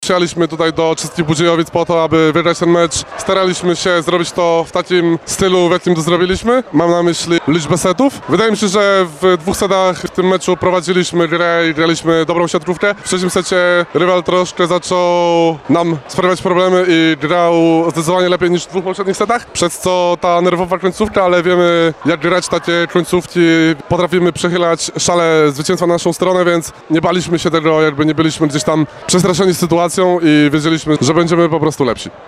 Przyjechaliśmy tutaj do Czeskich Budziejowic po to, aby wygrać ten mecz. Staraliśmy się zrobić to w takim stylu, w jakim to zrobiliśmy. Mam na myśli liczbę setów. Wydaje mi się, że w 2 setach w tym meczu prowadziliśmy grę i graliśmy dobrą siatkówkę. W trzecim secie rywal troszkę zaczął nam sprawiać problemy i grał zdecydowanie lepiej niż w 2 poprzednich setach. Przez co ta nerwowa końcówka, ale wiemy jak grać takie końcówki. Potrafimy przechylać szale zwycięstwa na naszą stronę, więc nie baliśmy się tego, jakby nie byliśmy gdzieś tam przestraszeni sytuacją i wiedzieliśmy, że będziemy po prostu lepsi.